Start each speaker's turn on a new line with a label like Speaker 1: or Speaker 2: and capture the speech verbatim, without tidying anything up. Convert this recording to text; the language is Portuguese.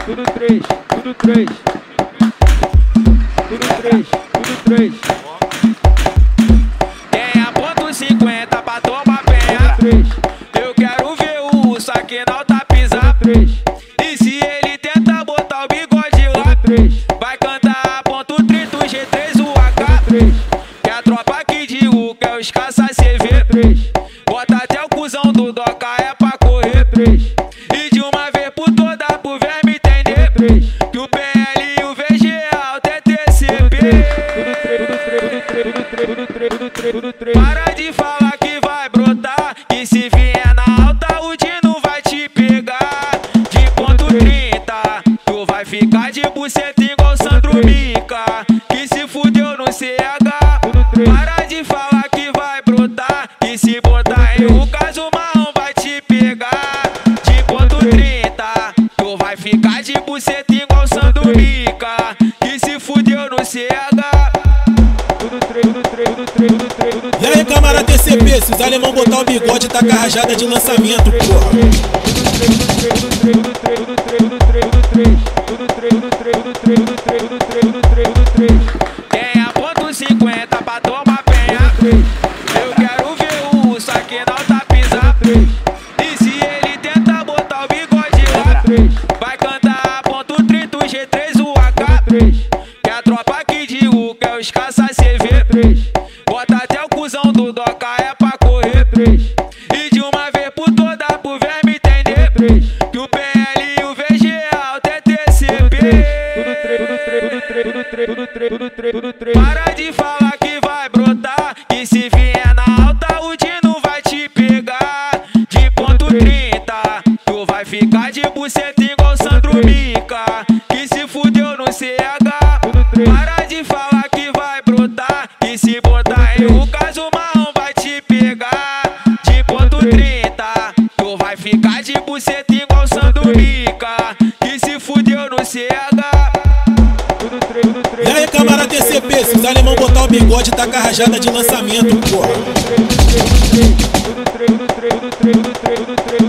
Speaker 1: tudo três, tudo três, tudo três, tudo três.
Speaker 2: Tem a ponto cinquenta pra tomar penha. Eu quero ver o urso aqui na alta pisar. E se ele tenta botar o bigode lá, vai cantar a ponto trinta, o G três, o A K. Que a tropa aqui de U, que é os caça C V. Bota até o cuzão do Doca, é pra correr. E de uma vez por toda pro verme entender que o P L e o V G é alto é T C P. Para de falar que vai brotar, que se vier na alta o Dino vai te pegar. De ponto trinta, tu vai ficar de buceta igual Sandro Mica, que se fudeu no C H. Para de falar que vai brotar, que se botar em um caso o marrom vai te pegar. De ponto trinta, tu vai ficar de buceta igual Sandro Mica, que se fudeu no C H.
Speaker 3: E aí, camarada T C P, se os alemão botar o bigode, tá com a rajada de lançamento, porra.
Speaker 2: Tem a ponto cinquenta pra tomar penha. Eu quero ver o urso aqui na alta pisar. E se ele tenta botar o bigode lá, vai cantar a ponto trinta, o G três, o A K. Que a tropa aqui de U, que é os caça C V. Bota até o cuzão do Doca, é pra correr. E de uma vez por toda pro verme entender que o P L e o V G é alto é T C P. Para de falar que vai brotar, que se vier na alta o Dino vai te pegar. De ponto trinta, tu vai ficar de buceta igual Sandro Mica, que se fudeu no C H. Para de falar que vai brotar, que se botar em um caso o marrom vai te pegar. De ponto trinta, tu vai ficar de buceta igual Sandro Mica, que se fudeu no C H.
Speaker 3: E aí, camarada T C P, se os alemão botar o bigode, tá com a rajada de lançamento, porra.